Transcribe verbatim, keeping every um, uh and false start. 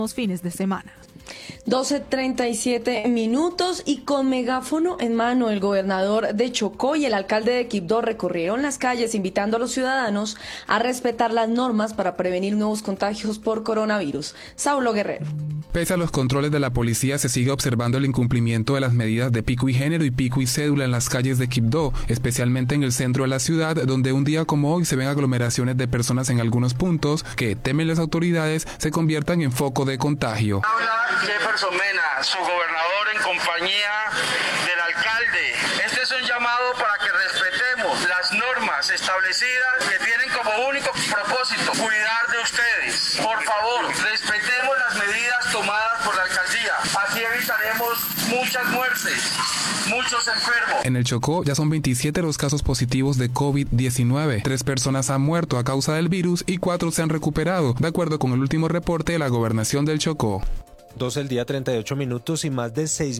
fines de semana. doce treinta y siete minutos y con megáfono en mano el gobernador de Chocó y el alcalde de Quibdó recorrieron las calles invitando a los ciudadanos a respetar las normas para prevenir nuevos contagios por coronavirus. Saulo Guerrero. Pese a los controles de la policía, se sigue observando el incumplimiento de las medidas de pico y género y pico y cédula en las calles de Quibdó, especialmente en el centro de la ciudad, donde un día como hoy se ven aglomeraciones de personas en algunos puntos que, temen las autoridades, se conviertan en foco de contagio. Habla Jefferson Mena, su gobernador en compañía del alcalde. Este es un llamado para que respetemos las normas establecidas que tienen como único propósito cuidar de ustedes. Por favor, respetemos las medidas tomadas por la alcaldía. Así evitaremos muchas muertes, muchos enfermos. En el Chocó ya son veintisiete los casos positivos de COVID diecinueve. Tres personas han muerto a causa del virus y cuatro se han recuperado, de acuerdo con el último reporte de la Gobernación del Chocó. doce el día treinta y ocho minutos y más de seis